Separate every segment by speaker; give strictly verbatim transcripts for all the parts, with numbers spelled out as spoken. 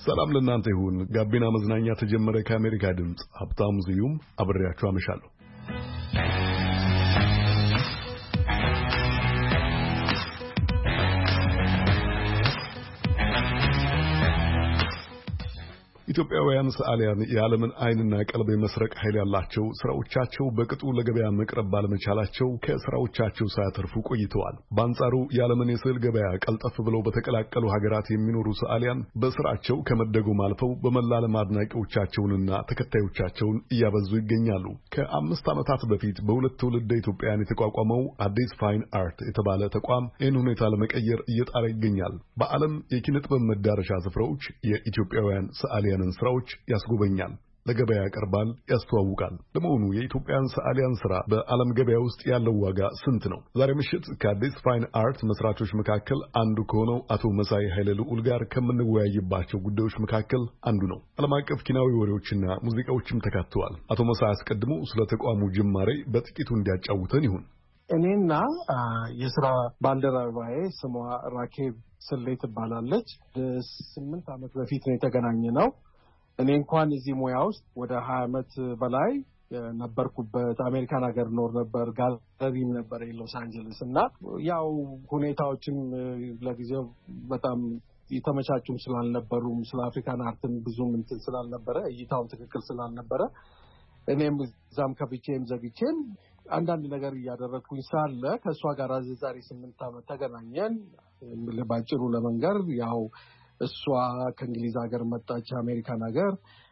Speaker 1: ሰላም ለእናንተ ይሁን። ጋቢና መዝናኛ ተጀመረ። ከአሜሪካ ድምጽ ሀብታሙ ዝዩም አብሬያችሁ አመሻለሁ። ኢትዮጵያውያን ሰዓሊያን የዓለምን ዓይንና ቀልብ የመስረቅ ኃይል ያላቸው ስራዎቻቸው በቅጡ ለገበያ መቅረብ ባለመቻላቸው ከስራዎቻቸው ሳያተርፉ ቆይተዋል። በአንጻሩ የዓለምን የስዕል ገበያ ቀልጠፍ ብለው በተቀላቀሉ ሀገራት የሚኖሩ ሰዓሊያን በስራቸው ከመደጎም አልፈው በመላ ዓለም አድናቂዎቻቸውንና ተከታዮቻቸውን እያበዙ ይገኛሉ። ከአምስት ዓመታት በፊት በሁለት ትውልደ ኢትዮጵያውያን የተቋቋመው አዲስ ፋይን አርት የተባለ ተቋም ይህን ሁኔታ ለመቀየር እየጣረ ይገኛል። በዓለም የኪነ ጥበብ መዳረሻ ስፍራዎች የኢትዮጵያውያን ሰዓሊያን ስራዎች ያስጎበኛል፣ ለገበያ ያቀርባል፣ ያስተዋውቃል። ለመሆኑ የኢትዮጵያን ሰዓሊያን ስራ በዓለም ገበያ ውስጥ ያለው ዋጋ ስንት ነው? ዛሬ ምሽት ከአዲስ ፋይን አርት መስራቾች መካከል አንዱ ከሆነው አቶ መሳይ ኃይለ ልዑል ጋር ከምንወያይባቸው ጉዳዮች መካከል አንዱ ነው። ዓለም አቀፍ ኪናዊ ወሬዎችና ሙዚቃዎችም ተካተዋል። አቶ መሳይ አስቀድሞ ስለ ተቋሙ ጅማሬ በጥቂቱ እንዲያጫውተን ይሁን።
Speaker 2: እኔና የስራ ባልደረባዬ ስሟ ራኬብ ስሌ ትባላለች። ስምንት ዓመት በፊት ነው የተገናኘ ነው። እኔ እንኳን እዚህ ሙያ ውስጥ ወደ ሀያ ዓመት በላይ ነበርኩበት። አሜሪካን ሀገር ኖር ነበር፣ ጋለሪም ነበር ሎስ አንጀለስ እና ያው ሁኔታዎችም ለጊዜው በጣም የተመቻቹም ስላልነበሩም ስለ አፍሪካን አርትም ብዙም እንትን ስላልነበረ እይታውን ትክክል ስላልነበረ እኔም እዛም ከብቼም ዘግቼም አንዳንድ ነገር እያደረግኩኝ ሳለ ከእሷ ጋር ዛሬ ስምንት ዓመት ተገናኘን። ባጭሩ ለመንገር ያው እሷ ከእንግሊዝ ሀገር መጣች። አሜሪካን ሀገር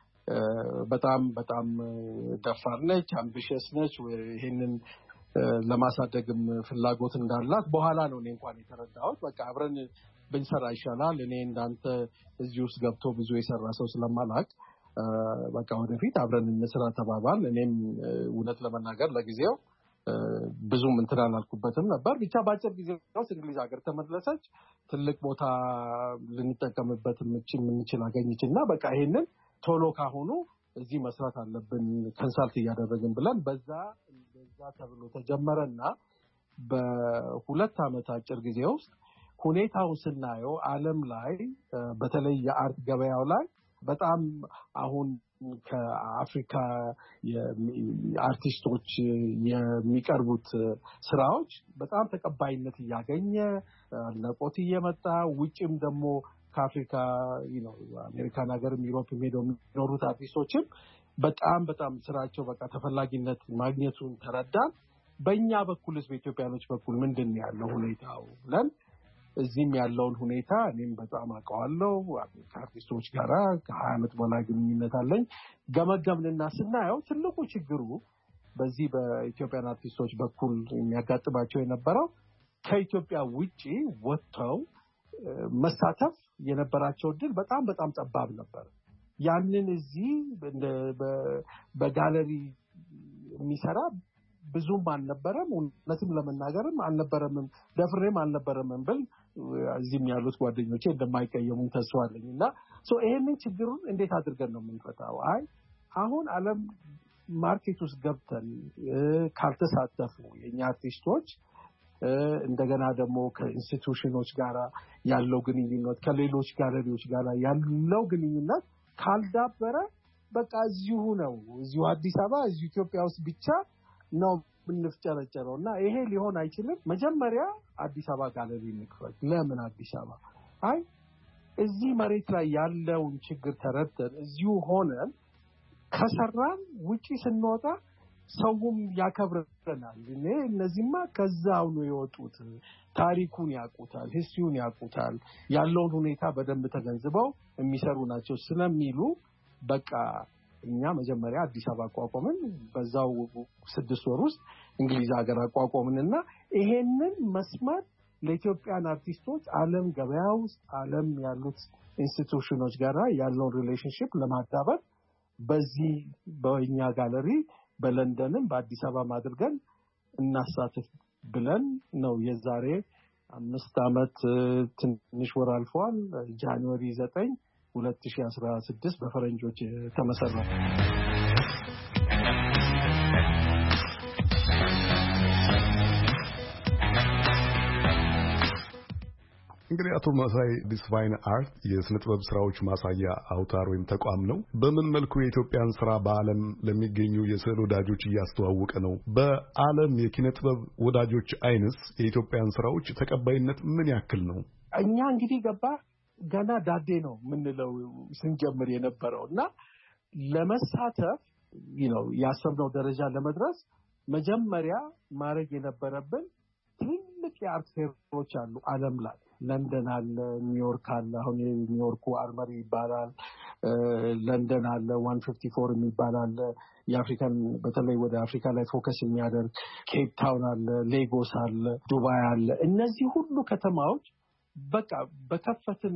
Speaker 2: በጣም በጣም ደፋር ነች፣ አምቢሽስ ነች። ይሄንን ለማሳደግም ፍላጎት እንዳላት በኋላ ነው እኔ እንኳን የተረዳሁት። በቃ አብረን ብንሰራ ይሻላል፣ እኔ እንዳንተ እዚህ ውስጥ ገብቶ ብዙ የሰራ ሰው ስለማላቅ በቃ ወደፊት አብረን እንስራ ተባባል። እኔም እውነት ለመናገር ለጊዜው ብዙም እንትን አላልኩበትም ነበር። ብቻ ባጭር ጊዜ ውስጥ እንግሊዝ ሀገር ተመለሰች። ትልቅ ቦታ ልንጠቀምበት የምንችል አገኘችና በቃ ይሄንን ቶሎ ካሁኑ እዚህ መስራት አለብን ኮንሳልት እያደረግን ብለን በዛ በዛ ተብሎ ተጀመረና በሁለት ዓመት አጭር ጊዜ ውስጥ ሁኔታውን ስናየው ዓለም ላይ በተለይ የአርት ገበያው ላይ በጣም አሁን ከአፍሪካ የአርቲስቶች የሚቀርቡት ስራዎች በጣም ተቀባይነት እያገኘ ለቆት እየመጣ ውጪም ደግሞ ከአፍሪካ ነው አሜሪካን ሀገርም ዩሮፕም ሄደው የሚኖሩት አርቲስቶችም በጣም በጣም ስራቸው በቃ ተፈላጊነት ማግኘቱን ተረዳን። በእኛ በኩልስ በኢትዮጵያኖች በኩል ምንድን ያለው ሁኔታው ብለን እዚህም ያለውን ሁኔታ እኔም በጣም አውቀዋለሁ። ከአርቲስቶች ጋር ከሀያ ዓመት በላይ ግንኙነት አለኝ። ገመገምንና ስናየው ትልቁ ችግሩ በዚህ በኢትዮጵያን አርቲስቶች በኩል የሚያጋጥማቸው የነበረው ከኢትዮጵያ ውጪ ወጥተው መሳተፍ የነበራቸው እድል በጣም በጣም ጠባብ ነበር። ያንን እዚህ በጋለሪ የሚሰራ ብዙም አልነበረም። እውነትም ለመናገርም አልነበረም፣ ደፍሬም አልነበረም ብል እዚህም ያሉት ጓደኞቼ እንደማይቀየሙ ተስፋ አለኝና ሶ ይሄንን ችግሩን እንዴት አድርገን ነው የምንፈታው? አይ አሁን ዓለም ማርኬት ውስጥ ገብተን ካልተሳተፉ የኛ አርቲስቶች እንደገና ደግሞ ከኢንስቲትዩሽኖች ጋር ያለው ግንኙነት ከሌሎች ጋለሪዎች ጋር ያለው ግንኙነት ካልዳበረ በቃ እዚሁ ነው እዚሁ አዲስ አበባ እዚሁ ኢትዮጵያ ውስጥ ብቻ ነው ምንፍጨረጨረው እና ይሄ ሊሆን አይችልም። መጀመሪያ አዲስ አበባ ጋለሪ እንክፈት። ለምን አዲስ አበባ? አይ እዚህ መሬት ላይ ያለውን ችግር ተረድተን እዚሁ ሆነን ከሰራን ውጪ ስንወጣ ሰውም ያከብረናል። እኔ እነዚህማ ከዛው ነው የወጡት፣ ታሪኩን ያውቁታል፣ ሂስትሪውን ያውቁታል፣ ያለውን ሁኔታ በደንብ ተገንዝበው የሚሰሩ ናቸው ስለሚሉ በቃ እኛ መጀመሪያ አዲስ አበባ አቋቋምን። በዛው ስድስት ወር ውስጥ እንግሊዝ ሀገር አቋቋምንና ይሄንን መስመር ለኢትዮጵያን አርቲስቶች ዓለም ገበያ ውስጥ ዓለም ያሉት ኢንስቲትዩሽኖች ጋር ያለውን ሪሌሽንሺፕ ለማዳበር በዚህ በእኛ ጋለሪ በለንደንም በአዲስ አበባ ማድርገን እናሳትፍ ብለን ነው የዛሬ አምስት ዓመት ትንሽ ወር አልፏል። ጃንዋሪ ዘጠኝ ሁለት ሺህ አስራ ስድስት በፈረንጆች ተመሰረተ።
Speaker 1: እንግዲህ አቶ መሳይ ዲስፋይን አርት የስነ ጥበብ ስራዎች ማሳያ አውታር ወይም ተቋም ነው። በምን መልኩ የኢትዮጵያን ስራ በዓለም ለሚገኙ የስዕል ወዳጆች እያስተዋወቀ ነው? በዓለም የኪነ ጥበብ ወዳጆች አይንስ የኢትዮጵያን ስራዎች ተቀባይነት ምን ያክል ነው?
Speaker 2: እኛ እንግዲህ ገባ ገና ዳዴ ነው የምንለው ስንጀምር የነበረው እና ለመሳተፍ ነው ያሰብነው ደረጃ ለመድረስ መጀመሪያ ማድረግ የነበረብን ትልቅ የአርት ፌሮች አሉ ዓለም ላይ ለንደን አለ፣ ኒውዮርክ አለ። አሁን ኒውዮርኩ አርመሪ ይባላል። ለንደን አለ ዋን ፊፍቲ ፎር የሚባል አለ። የአፍሪካን በተለይ ወደ አፍሪካ ላይ ፎከስ የሚያደርግ ኬፕ ታውን አለ፣ ሌጎስ አለ፣ ዱባይ አለ። እነዚህ ሁሉ ከተማዎች በቃ በከፈትን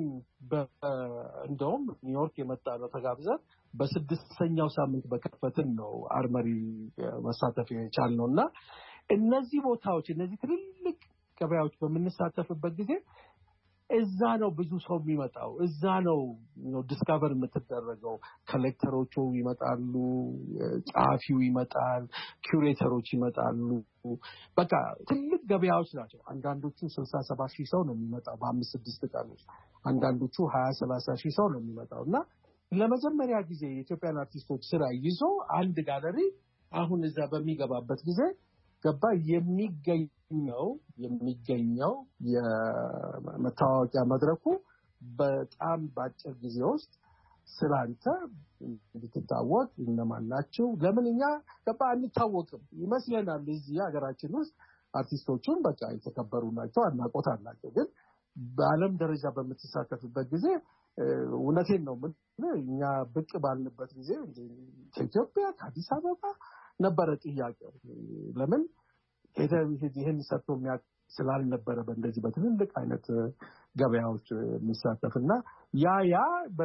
Speaker 2: እንደውም ኒውዮርክ የመጣ ነው ተጋብዘን በስድስተኛው ሳምንት በከፈትን ነው አርመሪ መሳተፍ የቻልነውና እነዚህ ቦታዎች እነዚህ ትልልቅ ገበያዎች በመነሳተፍበት ጊዜ እዛ ነው ብዙ ሰው የሚመጣው። እዛ ነው ነው ዲስከቨር የምትደረገው። ኮሌክተሮቹ ይመጣሉ፣ ጻፊው ይመጣል፣ ኩሬተሮች ይመጣሉ። በቃ ትልቅ ገበያዎች ናቸው። አንዳንዶቹ ስልሳ ሰባ ሺህ ሰው ነው የሚመጣው በአምስት ስድስት ቀን ውስጥ። አንዳንዶቹ ሀያ ሰላሳ ሺህ ሰው ነው የሚመጣውና ለመጀመሪያ ጊዜ የኢትዮጵያን አርቲስቶች ስራ ይዞ አንድ ጋለሪ አሁን እዛ በሚገባበት ጊዜ ገባ የሚገኘው የሚገኘው የመታወቂያ መድረኩ በጣም ባጭር ጊዜ ውስጥ ስላንተ እንድትታወቅ እነማን ናቸው ለምንኛ ገባ አንታወቅም ይመስለናል። እዚህ ሀገራችን ውስጥ አርቲስቶቹን በቃ የተከበሩ ናቸው አናቆት አላቸው። ግን በዓለም ደረጃ በምትሳተፍበት ጊዜ እውነቴን ነው እኛ ብቅ ባልንበት ጊዜ ኢትዮጵያ ከአዲስ አበባ ነበረ ጥያቄው። ለምን ይሄን ሰጥቶ የሚያቅ ስላልነበረ በእንደዚህ በትልልቅ አይነት ገበያዎች የሚሳተፍና ያ ያ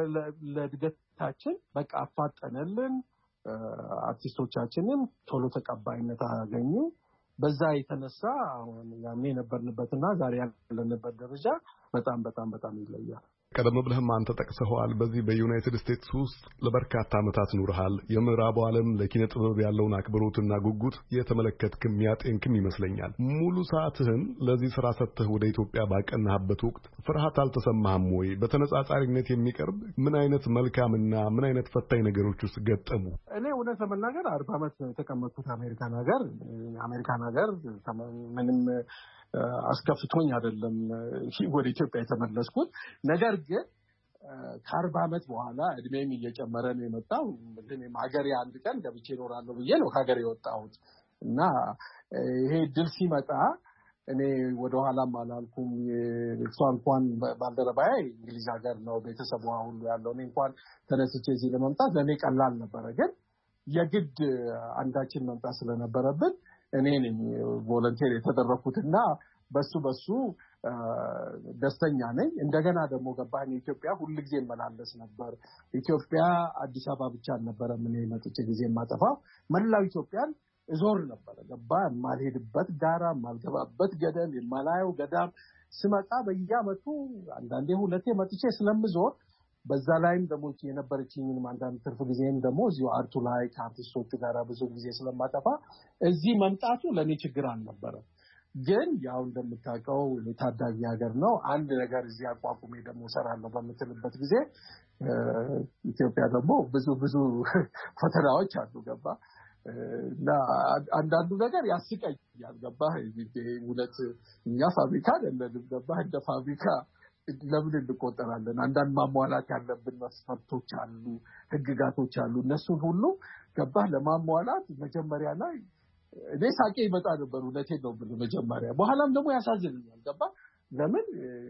Speaker 2: ለድገታችን በቃ አፋጠነልን። አርቲስቶቻችንም ቶሎ ተቀባይነት አገኙ። በዛ የተነሳ አሁን ያኔ ነበርንበትና ዛሬ ያለንበት ደረጃ በጣም በጣም በጣም ይለያል።
Speaker 1: ቀደም ብለህም አንተ ጠቅሰኸዋል። በዚህ በዩናይትድ ስቴትስ ውስጥ ለበርካታ ዓመታት ኑርሃል። የምዕራቡ ዓለም ለኪነ ጥበብ ያለውን አክብሮትና ጉጉት የተመለከትክም ያጤንክም ይመስለኛል። ሙሉ ሰዓትህን ለዚህ ስራ ሰጥተህ ወደ ኢትዮጵያ ባቀናህበት ወቅት ፍርሃት አልተሰማህም ወይ? በተነጻጻሪነት የሚቀርብ ምን አይነት መልካምና ምን አይነት ፈታኝ ነገሮች ውስጥ ገጠሙ?
Speaker 2: እኔ እውነት ለመናገር አርባ ዓመት የተቀመጥኩት አሜሪካን ሀገር አሜሪካን ሀገር ምንም አስከፍቶኝ አይደለም ወደ ኢትዮጵያ የተመለስኩት። ነገር ግን ከአርባ ዓመት በኋላ እድሜም እየጨመረ ነው የመጣው። ምንድነው ሀገሬ አንድ ቀን ገብቼ እኖራለሁ ብዬ ነው ሀገሬ የወጣሁት እና ይሄ ድል ሲመጣ እኔ ወደ ኋላም አላልኩም። እሷ እንኳን ባልደረባዬ እንግሊዝ ሀገር ነው ቤተሰቧ ሁሉ ያለው። እኔ እንኳን ተነስቼ እዚህ ለመምጣት ለኔ ቀላል ነበረ። ግን የግድ አንዳችን መምጣት ስለነበረብን እኔ ነኝ ቮለንቲር የተደረኩትና በሱ በሱ ደስተኛ ነኝ። እንደገና ደግሞ ገባኝ ኢትዮጵያ ሁሉ ጊዜ መላለስ ነበር። ኢትዮጵያ አዲስ አበባ ብቻ ነበር ምን መጥቼ ጊዜ ማጠፋው መላው ኢትዮጵያን እዞር ነበር። ገባ ማልሄድበት ጋራ ማልገባበት ገደል የማላየው ገዳም ስመጣ በየአመቱ አንዳንዴ ሁለቴ መጥቼ ስለምዞር በዛ ላይም ደግሞ የነበረችኝን አንዳንድ ትርፍ ጊዜም ደግሞ እዚሁ አርቱ ላይ ከአርቲስቶቹ ጋር ብዙ ጊዜ ስለማጠፋ እዚህ መምጣቱ ለኔ ችግር አልነበረም። ግን ያው እንደምታውቀው የታዳጊ ሀገር ነው። አንድ ነገር እዚህ አቋቁሜ ደግሞ ሰራለሁ በምትልበት ጊዜ ኢትዮጵያ ደግሞ ብዙ ብዙ ፈተናዎች አሉ። ገባ እና አንዳንዱ ነገር ያስቀኛል። ገባ ሁለት እኛ ፋብሪካ አይደለም። ገባ እንደ ፋብሪካ ለምን እንቆጠራለን? አንዳንድ ማሟላት ያለብን መስፈርቶች አሉ፣ ህግጋቶች አሉ። እነሱን ሁሉ ገባ ለማሟላት መጀመሪያ ላይ እኔ ሳቄ ይመጣ ነበር። እውነቴን ነው ብሎ መጀመሪያ በኋላም ደግሞ ያሳዝነኛል። ገባ ለምን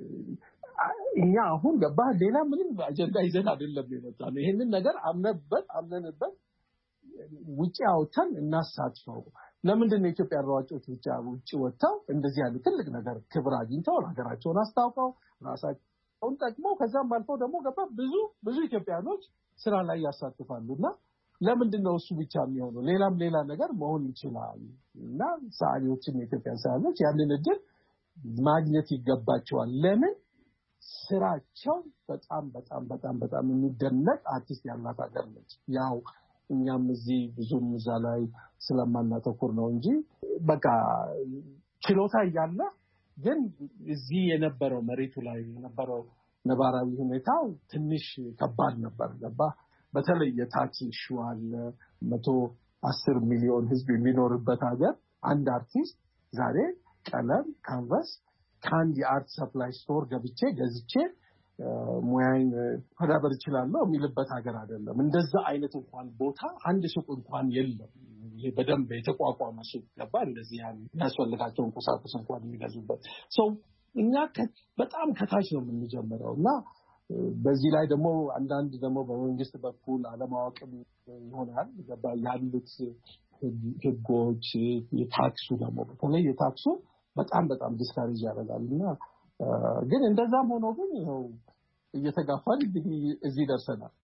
Speaker 2: እኛ አሁን ገባ ሌላ ምንም አጀንዳ ይዘን አይደለም የመጣነው። ይሄንን ነገር አምነበት አምነንበት ውጪ አውጥተን እናሳትፈው። ለምንድን ነው ኢትዮጵያ ሯጮች ብቻ ውጪ ወጣው እንደዚህ ያለ ትልቅ ነገር ክብር አግኝተው ሀገራቸውን አስታውቀው ራሳቸውን ጠቅመው ከዛም ባልፈው ደግሞ ገባ ብዙ ብዙ ኢትዮጵያኖች ስራ ላይ ያሳትፋሉና ለምንድን ነው እሱ ብቻ የሚሆነው? ሌላም ሌላ ነገር መሆን ይችላል እና ሰዓሊዎችም የኢትዮጵያ ሰዓሊዎች ያንን እድል ማግኘት ይገባቸዋል። ለምን ስራቸው በጣም በጣም በጣም በጣም የሚደነቅ አርቲስት ያላት ሀገር ነች። ያው እኛም እዚህ ብዙም እዛ ላይ ስለማናተኩር ነው እንጂ በቃ ችሎታ እያለ ግን እዚህ የነበረው መሬቱ ላይ የነበረው ነባራዊ ሁኔታው ትንሽ ከባድ ነበር ገባ በተለይ የታክስ ኢሹ አለ መቶ አስር ሚሊዮን ህዝብ የሚኖርበት ሀገር አንድ አርቲስት ዛሬ ቀለም ካንቫስ ካንዲ አርት ሰፕላይ ስቶር ገብቼ ገዝቼ ሙያዬን ማዳበር ይችላል የሚልበት ሀገር አይደለም እንደዛ አይነት እንኳን ቦታ አንድ ሱቅ እንኳን የለም ይሄ በደንብ የተቋቋመ ሱቅ ገባ እንደዚህ ያስፈልጋቸው ቁሳቁስ እንኳን የሚገዙበት ሰው እኛ በጣም ከታች ነው የምንጀምረውና በዚህ ላይ ደግሞ አንዳንድ ደግሞ በመንግስት በኩል አለማወቅም ይሆናል ገባ ያሉት ህጎች የታክሱ ደግሞ በተለይ የታክሱ በጣም በጣም ዲስካሬጅ ያደርጋልና ግን እንደዛም ሆኖ ግን ነው እየተጋፋን እዚህ ደርሰናል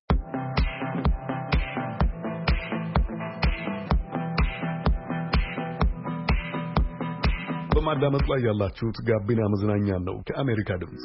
Speaker 1: በማዳመጥ ላይ ያላችሁት ጋቢና መዝናኛ ነው ከአሜሪካ ድምጽ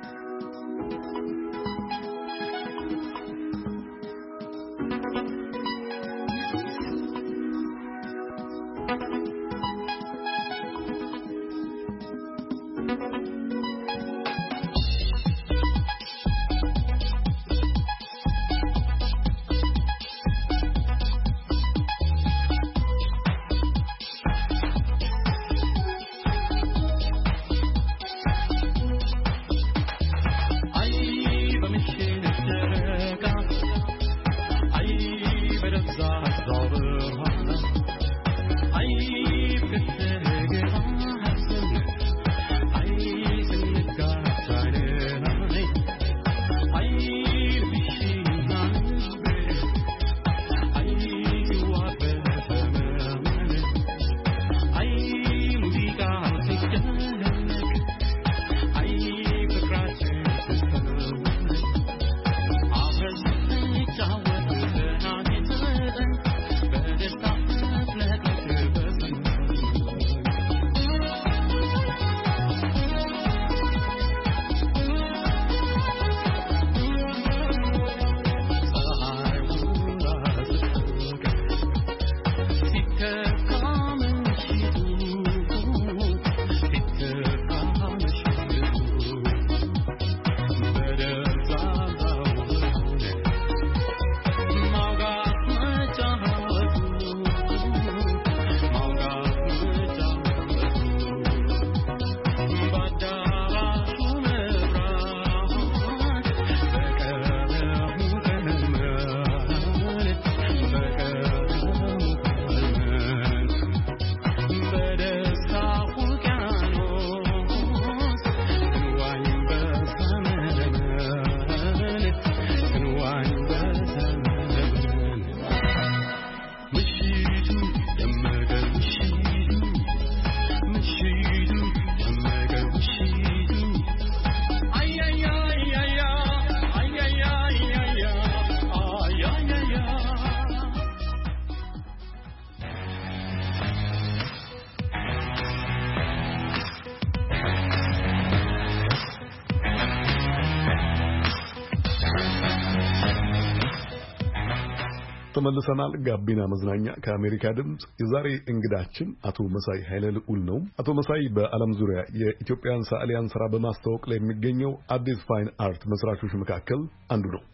Speaker 1: ተመልሰናል ጋቢና መዝናኛ ከአሜሪካ ድምጽ የዛሬ እንግዳችን አቶ መሳይ ኃይለ ልዑል ነው አቶ መሳይ በዓለም ዙሪያ የኢትዮጵያን ሰዓሊያን ስራ በማስተዋወቅ ላይ የሚገኘው አዲስ ፋይን አርት መስራቾች መካከል አንዱ ነው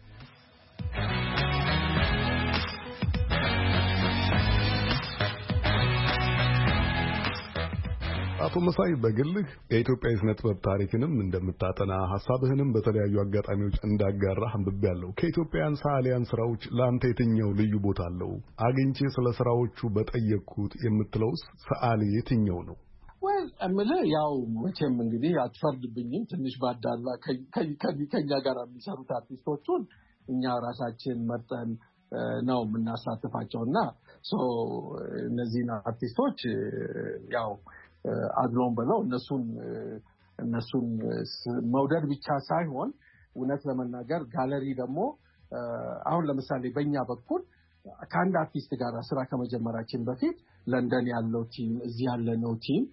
Speaker 1: አቶ መሳይ በግልህ የኢትዮጵያ የስነ ጥበብ ታሪክንም እንደምታጠና ሐሳብህንም በተለያዩ አጋጣሚዎች እንዳጋራህ አንብቤያለሁ ከኢትዮጵያን ሰዓሊያን ስራዎች ለአንተ የትኛው ልዩ ቦታ አለው አግኝቼ ስለ ስራዎቹ በጠየቅኩት የምትለውስ ሰዓሊ የትኛው ነው
Speaker 2: ወይ አመለ ያው መቼም እንግዲህ አትፈርድብኝም ትንሽ ባዳላ ከኛ ጋር የሚሰሩት አርቲስቶቹን እኛ ራሳችን መርጠን ነው የምናሳትፋቸውና ሶ እነዚህ አርቲስቶች ያው አድሎም በለው እነሱን እነሱን መውደድ ብቻ ሳይሆን እውነት ለመናገር ጋለሪ ደግሞ አሁን ለምሳሌ በእኛ በኩል ከአንድ አርቲስት ጋር ስራ ከመጀመራችን በፊት ለንደን ያለው ቲም እዚህ ያለነው ቲም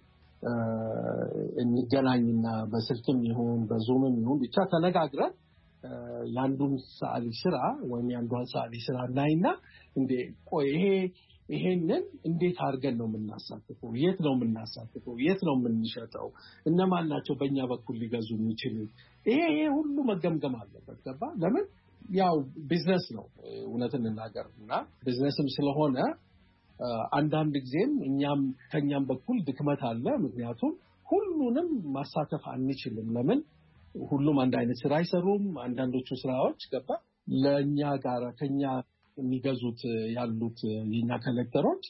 Speaker 2: እንገናኝና በስልክም ይሁን በዙምም ይሁን ብቻ ተነጋግረን ያንዱን ሰዓሊ ስራ ወይም ያንዱን ሰዓሊ ስራ እናይና እንዴ ቆይ ይሄ ይሄንን እንዴት አድርገን ነው የምናሳትፈው የት ነው የምናሳትፈው የት ነው የምንሸጠው እነማን ናቸው በእኛ በኩል ሊገዙ የሚችሉት ይሄ ይሄ ሁሉ መገምገም አለበት ገባ ለምን ያው ቢዝነስ ነው እውነትን እናገርና ቢዝነስም ስለሆነ አንዳንድ ጊዜም እኛም ከኛም በኩል ድክመት አለ ምክንያቱም ሁሉንም ማሳተፍ አንችልም ለምን ሁሉም አንድ አይነት ስራ አይሰሩም አንዳንዶቹ ስራዎች ገባ ለኛ ጋር ከኛ የሚገዙት ያሉት የኛ ኮሌክተሮች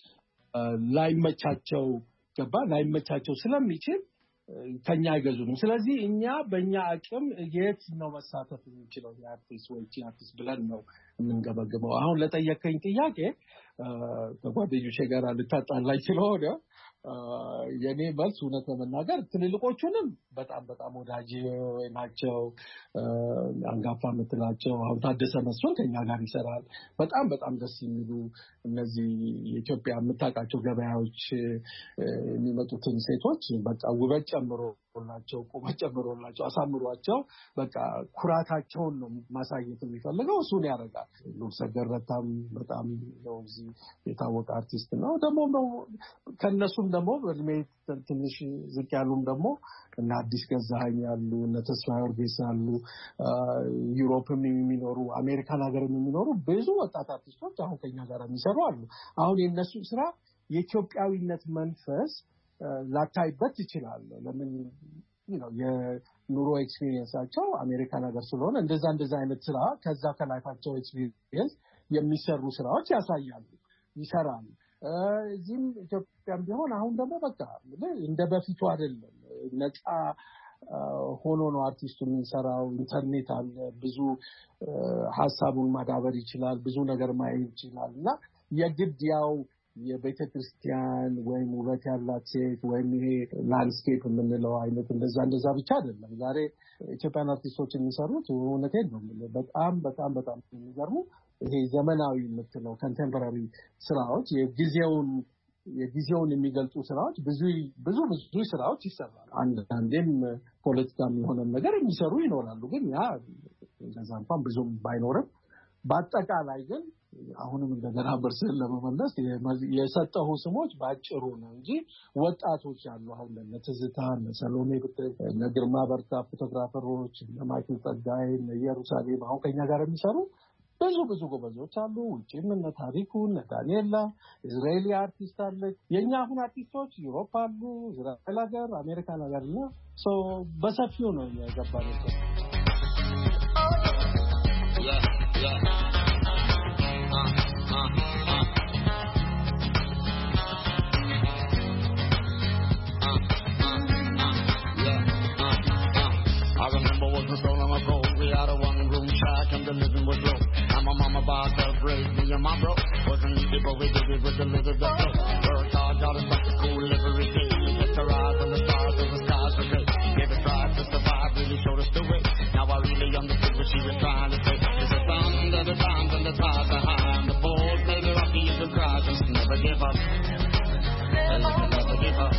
Speaker 2: ላይመቻቸው ገባ ላይመቻቸው ስለሚችል ከኛ አይገዙንም ስለዚህ እኛ በእኛ አቅም የት ነው መሳተፍ የሚችለው የአርቲስት ወይ አርቲስት ብለን ነው የምንገበግበው አሁን ለጠየቀኝ ጥያቄ በጓደኞቼ ጋር ልታጣላኝ ስለሆነ የኔ መልስ እውነት ለመናገር ትልልቆቹንም በጣም በጣም ወዳጅ ናቸው አንጋፋ ምትላቸው አሁን ታደሰ መስፍን ከኛ ጋር ይሰራል በጣም በጣም ደስ የሚሉ እነዚህ የኢትዮጵያ የምታውቃቸው ገበያዎች የሚመጡትን ሴቶች በቃ ውበት ጨምሮላቸው ቁመት ጨምሮላቸው አሳምሯቸው በቃ ኩራታቸውን ነው ማሳየት የሚፈልገው እሱን ያደርጋል ሉል ሰገረታም በጣም ነው እዚህ የታወቀ አርቲስት ነው ደግሞ ነው ከነሱም ደግሞ በእድሜ ትንሽ ዝቅ ያሉም ደግሞ እና አዲስ ገዛኸኝ ያሉ እነ ተስፋዬ ወርጌሳ ያሉ ዩሮፕም የሚኖሩ አሜሪካን ሀገርም የሚኖሩ ብዙ ወጣት አርቲስቶች አሁን ከኛ ጋር የሚሰሩ አሉ አሁን የነሱ ስራ የኢትዮጵያዊነት መንፈስ ላታይበት ይችላል ለምን ነው የኑሮ ኤክስፒሪየንሳቸው አሜሪካን ሀገር ስለሆነ እንደዛ እንደዛ አይነት ስራ ከዛ ከላይፋቸው ኤክስፒሪየንስ የሚሰሩ ስራዎች ያሳያሉ ይሰራሉ እዚህም ኢትዮጵያም ቢሆን አሁን ደግሞ በቃ እንደ በፊቱ አይደለም ነፃ ሆኖ ነው አርቲስቱ የሚሰራው ኢንተርኔት አለ ብዙ ሐሳቡን ማዳበር ይችላል ብዙ ነገር ማየት ይችላልና የግድ ያው የቤተክርስቲያን ወይም ውበት ያላት ሴት ወይም ይሄ ላንድስኬፕ የምንለው አይነት እንደዛ እንደዛ ብቻ አይደለም ዛሬ ኢትዮጵያን አርቲስቶች የሚሰሩት እውነቴን ነው በጣም በጣም በጣም የሚገርሙ ይሄ ዘመናዊ የምትለው ኮንቴምፖራሪ ስራዎች የጊዜውን የጊዜውን የሚገልጹ ስራዎች ብዙ ብዙ ብዙ ስራዎች ይሰራሉ አንዳንዴም ፖለቲካም የሆነ ነገር የሚሰሩ ይኖራሉ ግን ያ እንደዛ እንኳን ብዙም ባይኖርም በአጠቃላይ ግን አሁንም እንደገና በርሰን ለመመለስ የሰጠው ስሞች ባጭሩ ነው እንጂ ወጣቶች ያሉ አሁን ለትዝታ ለሰሎሜ ለግርማ በርታ ፎቶግራፈሮች ለማይክል ጸጋይ ለኢየሩሳሌም አሁን ከኛ ጋር የሚሰሩ ብዙ ብዙ ጎበዞች አሉ ውጪም እነ ታሪኩ እነ ዳንኤላ እስራኤሊ አርቲስት አለ የኛ አሁን አርቲስቶች ዩሮፕ አሉ እስራኤል ሀገር አሜሪካን ሀገር ነው ሶ በሰፊው ነው የገባነው
Speaker 3: yeah yeah uh uh uh I remember wasn't so long ago we had a one room shack and the living was low and my mama bought us raised me and my bro wasn't easy but we did it with the little bit of work hard got us back to school every day kept our eyes on the stars as the stars were great gave us drive to survive really showed us the way now I really understood what she was trying to say there's a sun there's a times and the tides are high and the boat may be rocky and the cry just never give up and you can never give up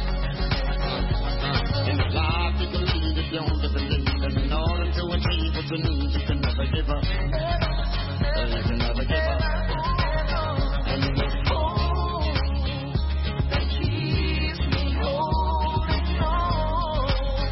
Speaker 3: in the life you can lead if you only believe and in order to achieve what you need you can never give up and you can never give up and in this hope that keeps me holding on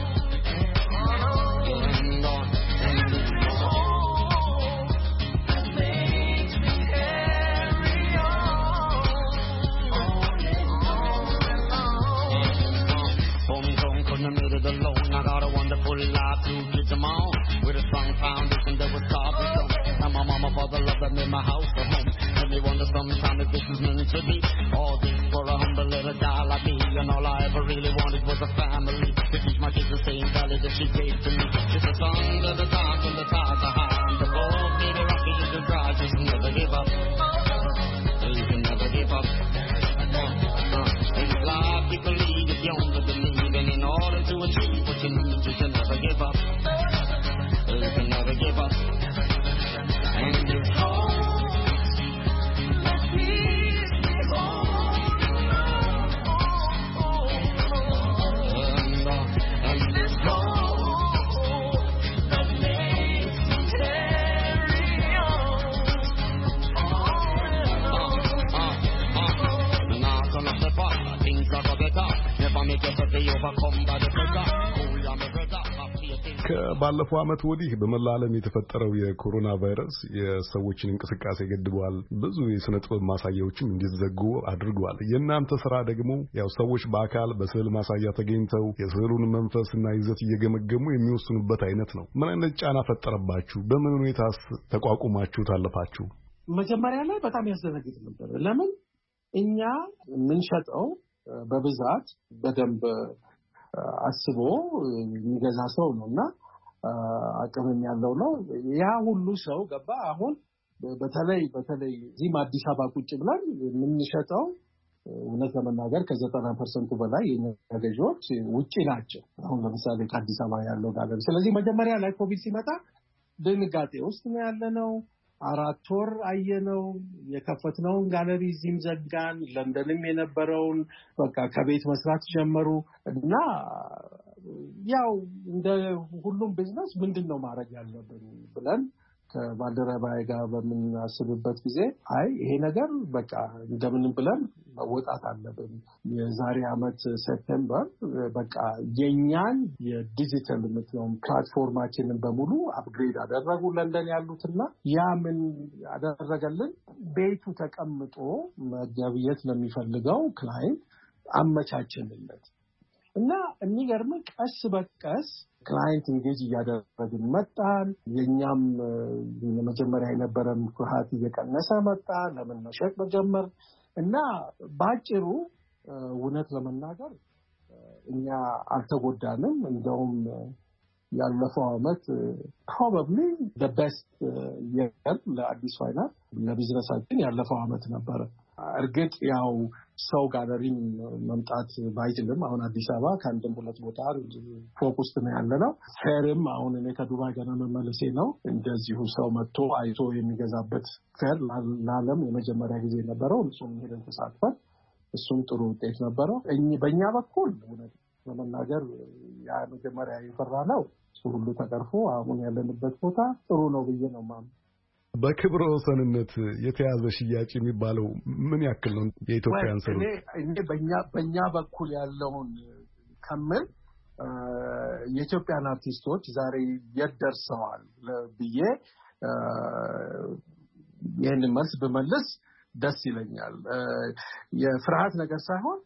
Speaker 3: and on and this hope that makes me carry on on and on and on hometown couldn't have made it alone I got a wonderful life two kids of my own with a strong foundation that was carved in stone and my mama for the love that made my house a home and me wonder sometimes if this is meant to be all this for a humble little guy like me and all I ever really wanted was a family to teach my kids the same value that she gave to me it's the sun of the times and the tides are high and the boat may be rocky you can try just never give up you can never give up in life you can lead if you only believe and in order to achieve what you need you can never give up you can never give up and this hope that keeps me holding on and on and this hope that makes me carry on on
Speaker 4: never be overcome by the pressure. Cool on my brother, have to your thing.
Speaker 1: ከባለፈው ዓመት ወዲህ በመላ ዓለም የተፈጠረው የኮሮና ቫይረስ የሰዎችን እንቅስቃሴ ገድቧል። ብዙ የስነ ጥበብ ማሳያዎችም እንዲዘጉ አድርጓል። የእናንተ ስራ ደግሞ ያው ሰዎች በአካል በስዕል ማሳያ ተገኝተው የስዕሉን መንፈስና ይዘት እየገመገሙ የሚወስኑበት አይነት ነው። ምን አይነት ጫና ፈጠረባችሁ? በምን ሁኔታስ ተቋቁማችሁ ታለፋችሁ?
Speaker 2: መጀመሪያ ላይ በጣም ያስደነግጥ ነበር። ለምን እኛ የምንሸጠው በብዛት በደንብ አስቦ የሚገዛ ሰው ነውና አቅም ያለው ነው። ያ ሁሉ ሰው ገባ። አሁን በተለይ በተለይ እዚህ አዲስ አበባ ቁጭ ብለን የምንሸጠው እውነት ለመናገር ከዘጠና ፐርሰንት በላይ የገዢዎች ውጪ ናቸው። አሁን ለምሳሌ ከአዲስ አበባ ያለው ጋለሪ። ስለዚህ መጀመሪያ ላይ ኮቪድ ሲመጣ ድንጋጤ ውስጥ ነው ያለነው። አራት ወር አየነው። የከፈትነውን ጋለሪ እዚህም ዘጋን። ለንደንም የነበረውን በቃ ከቤት መስራት ጀመሩ እና ያው እንደ ሁሉም ቢዝነስ ምንድነው ማድረግ ያለብን ብለን ከባልደረባዬ ጋር በምናስብበት ጊዜ አይ ይሄ ነገር በቃ እንደምንም ብለን መወጣት አለብን። የዛሬ አመት ሴፕቴምበር በቃ የኛን የዲጂታል ምትለውን ፕላትፎርማችንን በሙሉ አፕግሬድ አደረጉ ለንደን ያሉትና ያ ምን አደረገልን? ቤቱ ተቀምጦ መገብየት ለሚፈልገው ክላይንት አመቻችንለት እና የሚገርም ቀስ በቀስ ክላይንት እንጌጅ እያደረግን መጣን። የኛም የመጀመሪያ የነበረን ፍርሃት እየቀነሰ መጣ። ለምን መሸጥ መጀመር እና ባጭሩ እውነት ለመናገር እኛ አልተጎዳንም። እንደውም ያለፈው አመት probably the best year ለአዲስ ፋይናንስ ለቢዝነሳችን ያለፈው አመት ነበር። እርግጥ ያው ሰው ጋለሪ መምጣት ባይችልም አሁን አዲስ አበባ ከአንድም ሁለት ቦታ ፎቅ ውስጥ ነው ያለነው። ፌርም አሁን እኔ ከዱባይ ገና መመለሴ ነው። እንደዚሁ ሰው መጥቶ አይቶ የሚገዛበት ፌር ለዓለም የመጀመሪያ ጊዜ ነበረው። እሱም ሄደን ተሳትፈን እሱም ጥሩ ውጤት ነበረው። በእኛ በኩል እውነት ለመናገር ያ መጀመሪያ የፈራ ነው እሱ ሁሉ ተቀርፎ አሁን ያለንበት ቦታ ጥሩ ነው ብዬ ነው ማምነው።
Speaker 1: በክብረ ወሰንነት የተያዘ ሽያጭ የሚባለው ምን ያክል ነው? የኢትዮጵያን ሰው
Speaker 2: እኔ በእኛ በእኛ በኩል ያለውን ከምን የኢትዮጵያን አርቲስቶች ዛሬ የት ደርሰዋል ብዬ ይህንን መልስ ብመልስ ደስ ይለኛል። የፍርሃት ነገር ሳይሆን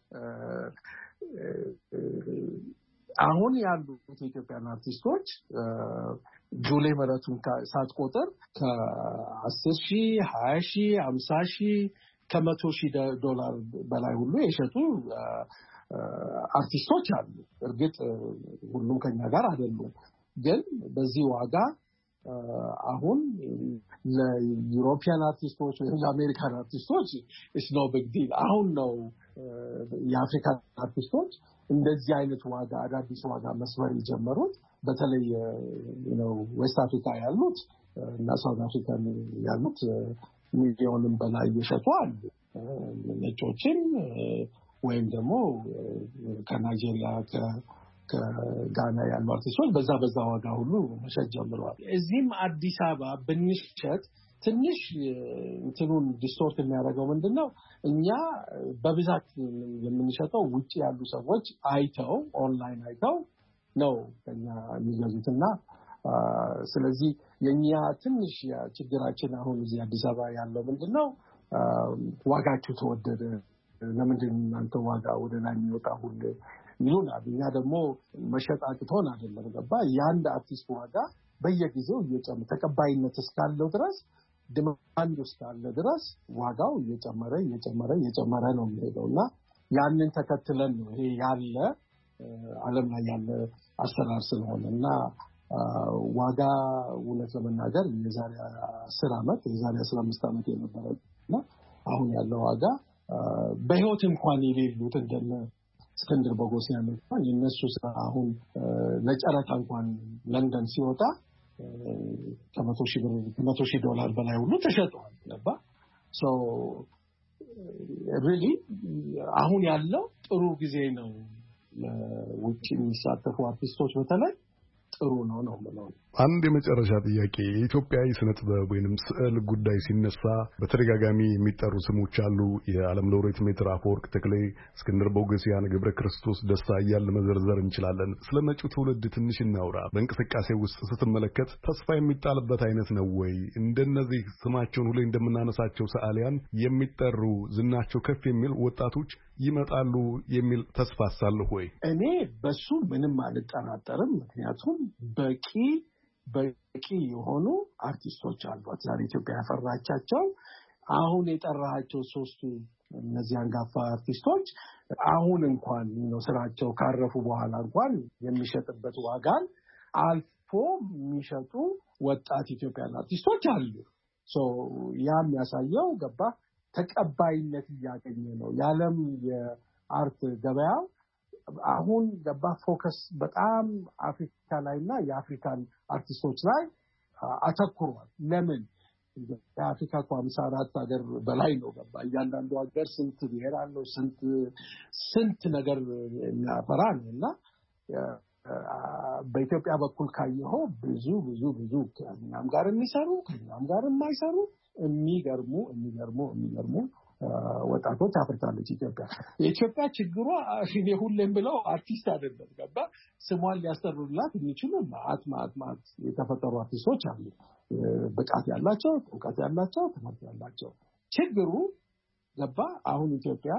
Speaker 2: አሁን ያሉት የኢትዮጵያን አርቲስቶች ጁሌ መረቱን ሳትቆጥር ከአስር ሺህ ሀያ ሺህ አምሳ ሺህ ከመቶ ሺህ ዶላር በላይ ሁሉ የሸጡ አርቲስቶች አሉ። እርግጥ ሁሉም ከኛ ጋር አይደሉም፣ ግን በዚህ ዋጋ አሁን ለዩሮፒያን አርቲስቶች ወይ ለአሜሪካን አርቲስቶች ኢትስ ኖ ቢግ ዲል። አሁን ነው የአፍሪካን አርቲስቶች እንደዚህ አይነት ዋጋ አዳዲስ ዋጋ መስመር የጀመሩት። በተለይ ነው ዌስት አፍሪካ ያሉት እና ሳውት አፍሪካ ያሉት ሚሊዮንም በላይ እየሸጡ አሉ። ነጮችን ወይም ደግሞ ከናይጄሪያ ከጋና ያሉ አርቲስቶች በዛ በዛ ዋጋ ሁሉ መሸጥ ጀምረዋል። እዚህም አዲስ አበባ ብንሸጥ ትንሽ እንትኑን ዲስቶርት የሚያደርገው ምንድነው? እኛ በብዛት የምንሸጠው ውጪ ያሉ ሰዎች አይተው ኦንላይን አይተው ነው ከኛ የሚገዙትና ስለዚህ የኛ ትንሽ ችግራችን አሁን እዚህ አዲስ አበባ ያለው ምንድነው? ዋጋችሁ ተወደደ፣ ለምንድን እናንተ ዋጋ ወደ ላይ የሚወጣ ሁሉ ይሉናል። እኛ ደግሞ መሸጥ አቅቶን አይደለም ገባ። የአንድ አርቲስት ዋጋ በየጊዜው እየጨመረ ተቀባይነት እስካለው ድረስ ዲማንድ እስካለ ድረስ ዋጋው እየጨመረ እየጨመረ እየጨመረ ነው የሚሄደውና ያንን ተከትለን ነው ይሄ ያለ ዓለም ላይ ያለ አሰራር ስለሆነና ዋጋ እውነት ለመናገር የዛሬ አስር አመት የዛሬ አስራ አምስት አመት የነበረና አሁን ያለው ዋጋ በህይወት እንኳን የሌሉት እንደነ እስክንድር ቦጎሲያን እንኳን የነሱ ስራ አሁን ለጨረታ እንኳን ለንደን ሲወጣ ከመቶ ሺህ ብር ከመቶ ሺህ ዶላር በላይ ሁሉ ተሸጧል ነባ። ሶ ሪሊ አሁን ያለው ጥሩ ጊዜ ነው። ለውጭ የሚሳተፉ አርቲስቶች በተለይ ጥሩ ነው ነው ማለት።
Speaker 1: አንድ የመጨረሻ ጥያቄ የኢትዮጵያ የሥነ ጥበብ ወይንም ስዕል ጉዳይ ሲነሳ በተደጋጋሚ የሚጠሩ ስሞች አሉ። የዓለም ሎሬት ሜትር አፈወርቅ ተክሌ፣ እስክንድር ቦገሲያን፣ ገብረ ክርስቶስ ደስታ እያልን መዘርዘር እንችላለን። ስለ መጪው ትውልድ ትንሽ እናውራ። በእንቅስቃሴ ውስጥ ስትመለከት ተስፋ የሚጣልበት አይነት ነው ወይ? እንደነዚህ ስማቸውን ሁሌ እንደምናነሳቸው ሰዓሊያን የሚጠሩ ዝናቸው ከፍ የሚል ወጣቶች ይመጣሉ የሚል ተስፋ አሳለሁ ወይ?
Speaker 2: እኔ በሱ ምንም አልጠራጠርም። ምክንያቱም በቂ በቂ የሆኑ አርቲስቶች አሏት ዛሬ ኢትዮጵያ ያፈራቻቸው። አሁን የጠራቸው ሶስቱ እነዚህ አንጋፋ አርቲስቶች አሁን እንኳን ነው ስራቸው ካረፉ በኋላ እንኳን የሚሸጥበት ዋጋን አልፎ የሚሸጡ ወጣት ኢትዮጵያን አርቲስቶች አሉ። ሶ ያም ያሳየው ገባ ተቀባይነት እያገኘ ነው የዓለም የአርት ገበያ። አሁን ገባ ፎከስ በጣም አፍሪካ ላይና የአፍሪካን አርቲስቶች ላይ አተኩሯል። ለምን? የአፍሪካ ቋምሳ አራት ሀገር በላይ ነው ገባ እያንዳንዱ ሀገር ስንት ብሔር አለው ስንት ስንት ነገር የሚያፈራ ነውና በኢትዮጵያ በኩል ካየኸው ብዙ ብዙ ብዙ ከኛም ጋር የሚሰሩ ከኛም ጋር የማይሰሩ የሚገርሙ የሚገርሙ የሚገርሙ ወጣቶች አፍርታለች ኢትዮጵያ። የኢትዮጵያ ችግሯ እኔ ሁሌም ብለው አርቲስት አይደለም ገባ ስሟን ሊያስጠሩላት የሚችሉ ማአት ማአት ማአት የተፈጠሩ አርቲስቶች አሉ። ብቃት ያላቸው እውቀት ያላቸው ትምህርት ያላቸው። ችግሩ ገባ አሁን ኢትዮጵያ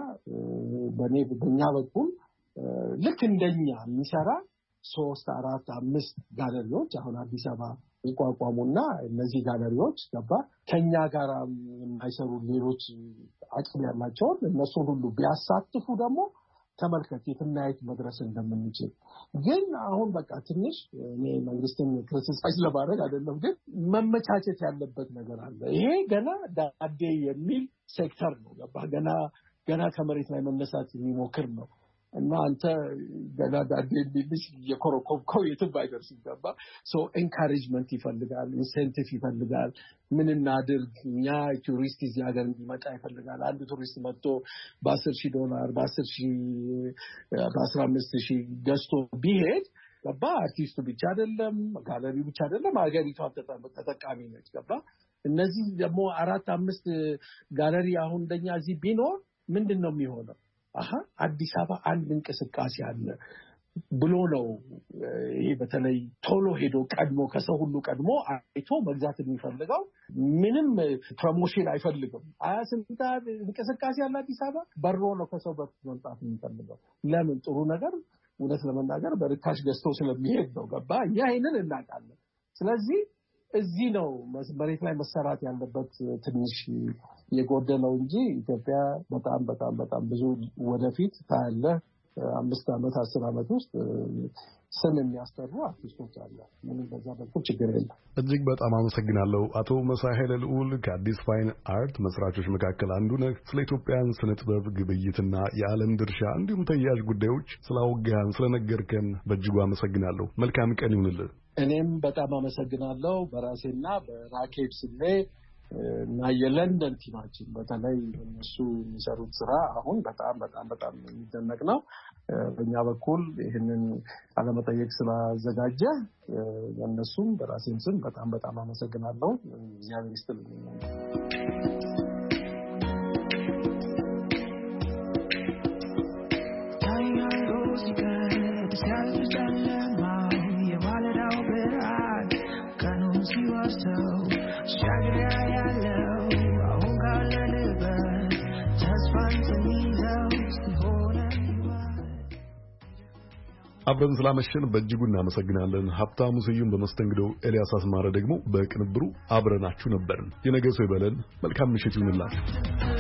Speaker 2: በኔ በእኛ በኩል ልክ እንደኛ የሚሰራ ሶስት አራት አምስት ጋለሪዎች አሁን አዲስ አበባ ይቋቋሙና እነዚህ ጋለሪዎች ገባ ከኛ ጋር የማይሰሩ ሌሎች አቅም ያላቸው እነሱ ሁሉ ቢያሳትፉ ደግሞ ተመልከት የትናየት መድረስ እንደምንችል። ግን አሁን በቃ ትንሽ እኔ መንግስትን ክሪቲሳይዝ ለማድረግ አይደለም ግን መመቻቸት ያለበት ነገር አለ። ይሄ ገና ዳዴ የሚል ሴክተር ነው ገባ ገና ገና ከመሬት ላይ መነሳት የሚሞክር ነው እና አንተ ገና ዳዴ የሚልሽ የኮረኮብኮ የትም አይደርስም ገባ። ሶ ኤንካሬጅመንት ይፈልጋል፣ ኢንሴንቲቭ ይፈልጋል። ምን እናድርግ እኛ ቱሪስት እዚህ ሀገር እንዲመጣ ይፈልጋል። አንድ ቱሪስት መጥቶ በአስር ሺህ ዶላር በአስር ሺህ በአስራ አምስት ሺህ ገዝቶ ቢሄድ ገባ አርቲስቱ ብቻ አይደለም ጋለሪ ብቻ አይደለም ሀገሪቷ ተጠቃሚ ነች ገባ። እነዚህ ደግሞ አራት አምስት ጋለሪ አሁን እንደኛ እዚህ ቢኖር ምንድነው የሚሆነው? አሃ አዲስ አበባ አንድ እንቅስቃሴ አለ ብሎ ነው ይሄ በተለይ ቶሎ ሄዶ ቀድሞ ከሰው ሁሉ ቀድሞ አይቶ መግዛት የሚፈልገው ምንም ፕሮሞሽን አይፈልግም። አያስንታ እንቅስቃሴ ያለ አዲስ አበባ በሮ ነው ከሰው በፊት መምጣት የሚፈልገው። ለምን? ጥሩ ነገር እውነት ለመናገር በርካሽ ገዝቶ ስለሚሄድ ነው ገባ። እኛ ይሄንን እናውቃለን። ስለዚህ እዚህ ነው መሬት ላይ መሰራት ያለበት ትንሽ የጎደለው እንጂ ኢትዮጵያ በጣም በጣም በጣም ብዙ ወደፊት ታያለ አምስት አመት አስር አመት ውስጥ ስም የሚያስጠሩ አርቲስቶች አሉ። ምንም በዛ በኩል ችግር የለም።
Speaker 1: እጅግ በጣም አመሰግናለሁ። አቶ መሳይ ኃይለ ልዑል ከአዲስ ፋይን አርት መስራቾች መካከል አንዱ ነህ። ስለ ኢትዮጵያን ስነ ጥበብ ግብይትና የዓለም ድርሻ እንዲሁም ተያያዥ ጉዳዮች ስላወጋህን ስለነገርከን በእጅጉ አመሰግናለሁ። መልካም ቀን ይሁንልህ።
Speaker 2: እኔም በጣም አመሰግናለሁ በራሴና በራኬብ ስሜ እና የለንደን ቲማችን በተለይ እነሱ የሚሰሩት ስራ አሁን በጣም በጣም በጣም የሚደነቅ ነው። በእኛ በኩል ይህንን አለመጠየቅ ስላዘጋጀ እነሱም በራሴም ስም በጣም በጣም አመሰግናለሁ። እግዚአብሔር ይስጥልኝ።
Speaker 1: አብረን ስላመሸን በእጅጉ እናመሰግናለን። ሀብታሙ ስዩም በመስተንግዶው፣ ኤልያስ አስማረ ደግሞ በቅንብሩ አብረናችሁ ነበርን። የነገ ሰው ይበለን። መልካም ምሽት ይሁንላችሁ።